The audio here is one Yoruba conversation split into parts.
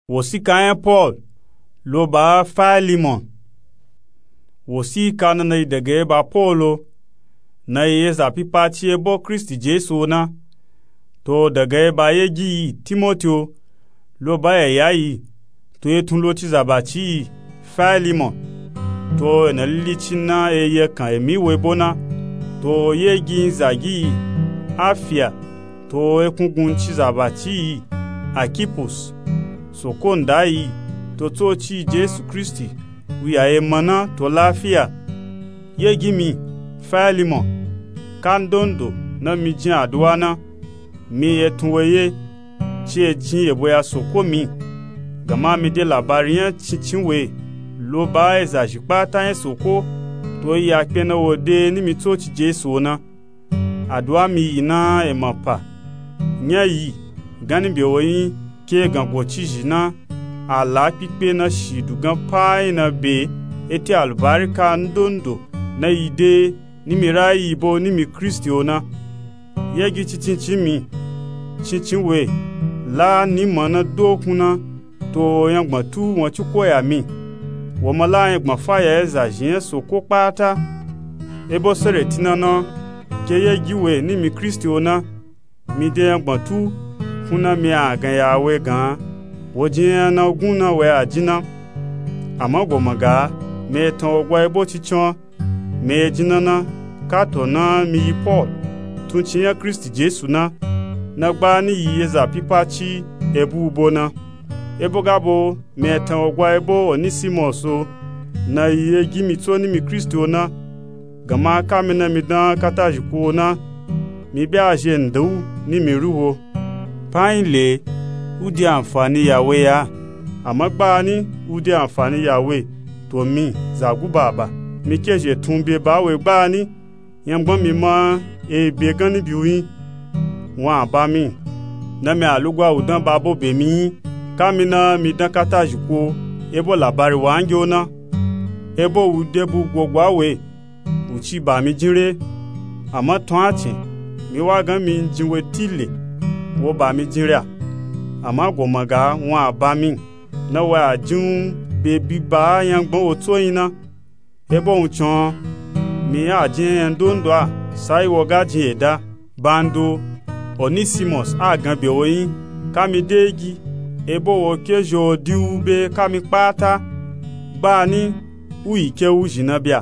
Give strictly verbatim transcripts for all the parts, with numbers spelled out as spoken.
Wosi kayan Paul lo ba Philemon. Wosi kana na daga ba Paulo na ye zapi pati ebo Kristi Jesu na to daga ba yegi Timoteo lo ba yayi to yetun lo ti zabachi Philemon to na lichina e ye kan emi webona to yegi zagi afia to ekungun ti zabachi Akipus sokondai to tochi Jesu Kristi wiya emana to lafiya yegi mi Philemon kandondo na mi jin aduwa na mi yetunweye che jin eboya sokomi gama mi de labariyan chinchinwe lo ba ezaji pata yen soko to ya pe na wode ni mi tochi Jesu na aduwa mi ina emapa nyayi gani bi oyin ke gan bochiji na ala pipe na shidu gan pai na be eti albarika ndondo na ide ni mirai ibo ni mi Kristo na yegi chichinchi mi chichinwe la ni mana dokuna to yangba tu won chuko ya mi wo mala yangba fire eza jin soko pata ebo sere tinana ke yegi we ni mi Kristo na mi de yangba tu kuna mi agan ya we gan wojin na ogun na we ajina amago maga me ton ogwa ebo chichon me jinana kato na mi Paul tunchi ya Kristi Jesu na na gba ni yeza pipachi ebu bona ebo gabo me ton ogwa ebo Onesimus na ye gimi to ni mi Kristo na gama kamina mi dan katajiku na mi bi aje ndu ni mi ruwo painle udi àǹfààní yawe ya amagba ni udi àǹfààní yawe to mi zagu baba mi keje tunbe bawe gba ni yangbon mi mo e be gan ni biuyin won aba mi na mi alugwa udan babo be mi kamina mi dan katajuko ebo labari wa anjo na ebo ude bu gbogbo awe uchi ba mi jire ama ton ati mi wa gan mi jinwe tile wo ba mi jire ama gomaga won aba mi na wa ajun be biba yangbon oto yin ebo unchon mi ajin ndondo a sai wo gajin eda bando Onesimus agan be oyin kami deegi ebo wo kejo diube kami pata bani uike ujina bia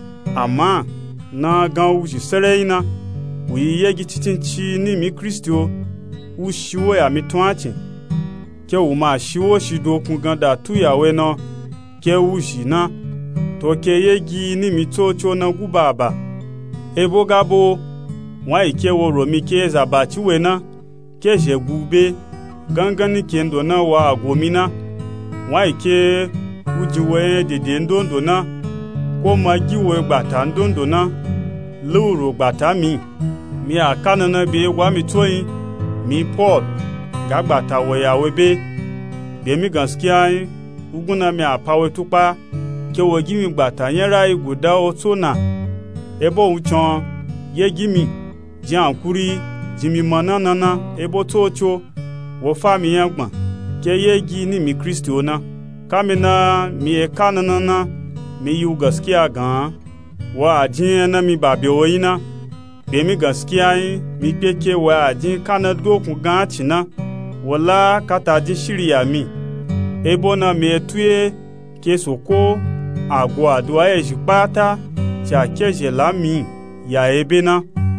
ama na gan uji sereina wi yegi titinchi ni mi Kristo ushiwo ya mi tuachi ke u ma shiwo shido kun ganda tu yawe no ke uji na to ke yegi ni mi tocho na gubaba ebo gabo wa ike wo romi ke zabachi we na ke je gube gangan ni kendo na wa agomina wa ike ujiwe dede ndondo na ko magiwe gbata ndondo na luro gbata mi mi akana na be wa mi toyin mi Paul gagbata wo yawe be be mi gaskiya uguna mi apawe tupa ke wo gimi gbata yera iguda otona ebo uchon ye gimi jankuri jimi manana ebo tocho wo fami yangba ke yegi ni mi Kristo na kamina mi ekanana na mi yu gaskiya gan wa ajin na mi babe oyina be mi gaskiya mi peke wa ajin kana dokun gan china wala kataji shiriya mi ebo na mi etuye ke soko agwo adua ejipata cha keje lami ya ebena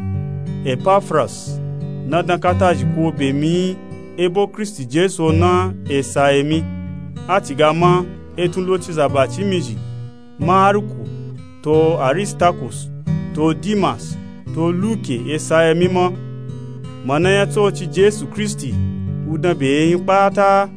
Epaphras na dan kataji ko be mi ebo Kristi Jesu na esaemi atigama etun lo ti zabachi miji Marku to Aristarchus to Dimas to Luke esaemi mo manaya to ti Jesu Kristi udan be yin pata